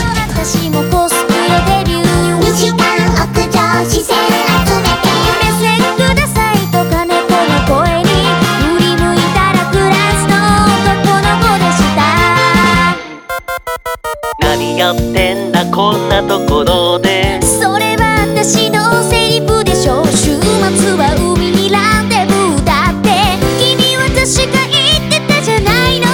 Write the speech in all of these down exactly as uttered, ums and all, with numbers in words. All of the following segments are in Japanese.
私もコスプレデビューにじかん屋上視線集めて目線くださいとか猫の声に振り向いたらクラスの男の子でした。 何やってんだこんなところで、 それは私のセリフでしょ。週末は海にランデブーだって君私が言ってたじゃないの。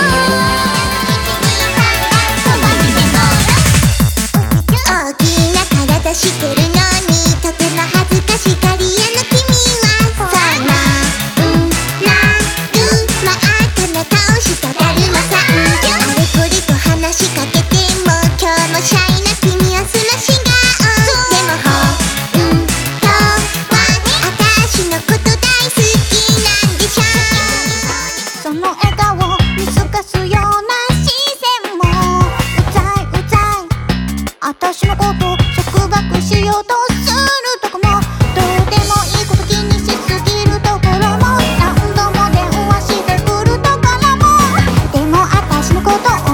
大きな体してるのにとても恥ずかしがり屋の君はそんなうんなるまあたな顔しただるまさん。あれこれと話しかけても今日もシャイな君は素の笑顔。でもほんとは私のこと大好きなんでしょ。その笑顔見透かすような視線もうざいうざい。私のこと束縛しようとするとこもどうでもいいこと気にしすぎるところも何度も電話してくるところもでも私のこと